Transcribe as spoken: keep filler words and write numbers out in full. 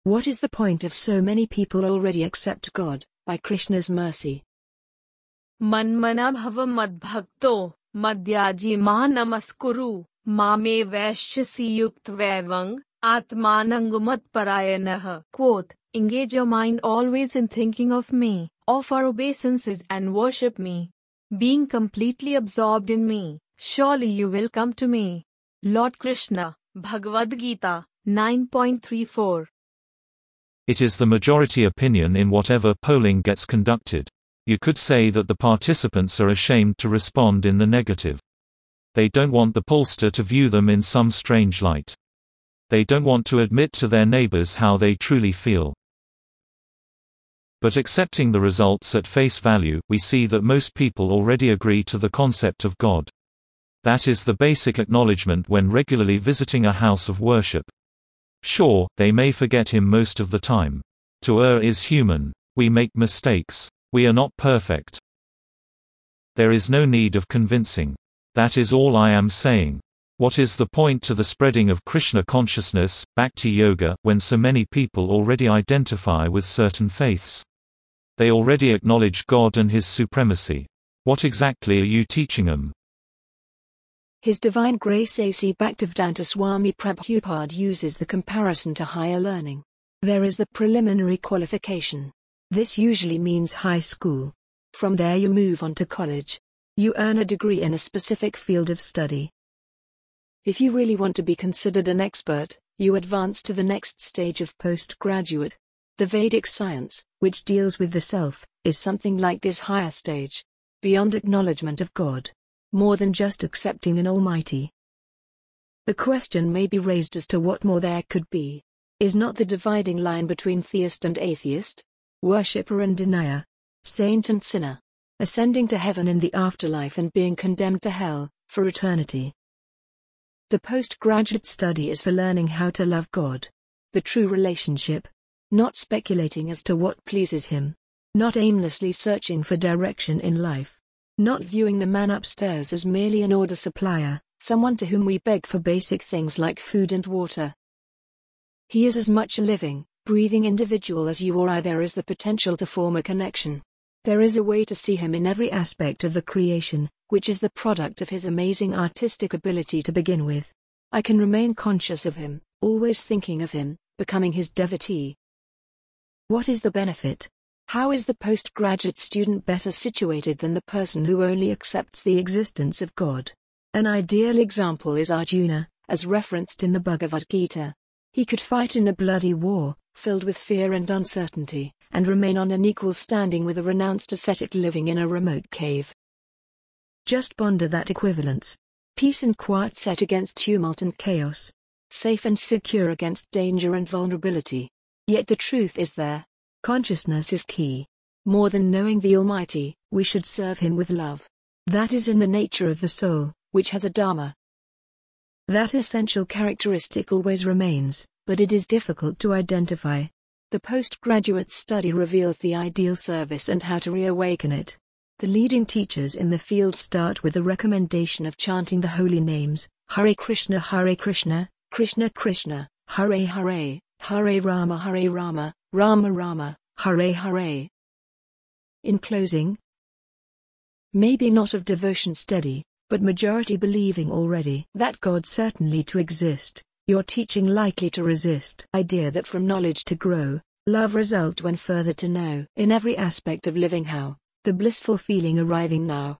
What is the point of so many people already accept God, by Krishna's mercy? Manmana bhava madbhakto, madhyaji ma namaskuru, mame vaishyasi yuktvaevang, atmanangumat parayanah. Quote, engage your mind always in thinking of me, offer obeisances and worship me. Being completely absorbed in me, surely you will come to me. Lord Krishna, Bhagavad Gita, nine point three four. It is the majority opinion in whatever polling gets conducted. You could say that the participants are ashamed to respond in the negative. They don't want the pollster to view them in some strange light. They don't want to admit to their neighbors how they truly feel. But accepting the results at face value, we see that most people already agree to the concept of God. That is the basic acknowledgement when regularly visiting a house of worship. Sure, they may forget Him most of the time. To err is human. We make mistakes. We are not perfect. There is no need of convincing. That is all I am saying. What is the point to the spreading of Krishna consciousness, Bhakti Yoga, when so many people already identify with certain faiths? They already acknowledge God and His supremacy. What exactly are you teaching them? His Divine Grace A C Bhaktivedanta Swami Prabhupada uses the comparison to higher learning. There is the preliminary qualification. This usually means high school. From there you move on to college. You earn a degree in a specific field of study. If you really want to be considered an expert, you advance to the next stage of postgraduate. The Vedic science, which deals with the self, is something like this higher stage. Beyond acknowledgement of God. More than just accepting an Almighty. The question may be raised as to what more there could be. Is not the dividing line between theist and atheist? Worshipper and denier? Saint and sinner? Ascending to heaven in the afterlife and being condemned to hell, for eternity? The postgraduate study is for learning how to love God. The true relationship. Not speculating as to what pleases Him. Not aimlessly searching for direction in life. Not viewing the man upstairs as merely an order supplier, someone to whom we beg for basic things like food and water. He is as much a living, breathing individual as you or I. There is the potential to form a connection. There is a way to see Him in every aspect of the creation, which is the product of His amazing artistic ability to begin with. I can remain conscious of Him, always thinking of Him, becoming His devotee. What is the benefit? How is the postgraduate student better situated than the person who only accepts the existence of God? An ideal example is Arjuna, as referenced in the Bhagavad Gita. He could fight in a bloody war, filled with fear and uncertainty, and remain on an equal standing with a renounced ascetic living in a remote cave. Just ponder that equivalence. Peace and quiet set against tumult and chaos. Safe and secure against danger and vulnerability. Yet the truth is there. Consciousness is key. More than knowing the Almighty, we should serve Him with love. That is in the nature of the soul, which has a dharma. That essential characteristic always remains, but it is difficult to identify. The postgraduate study reveals the ideal service and how to reawaken it. The leading teachers in the field start with the recommendation of chanting the holy names, Hare Krishna Hare Krishna, Krishna Krishna, Hare Hare, Hare Rama Hare Rama, Rama Rama, Hare Hare. In closing, maybe not of devotion steady, but majority believing already that God certainly to exist, your teaching likely to resist. Idea that from knowledge to grow, love result when further to know. In every aspect of living how, the blissful feeling arriving now.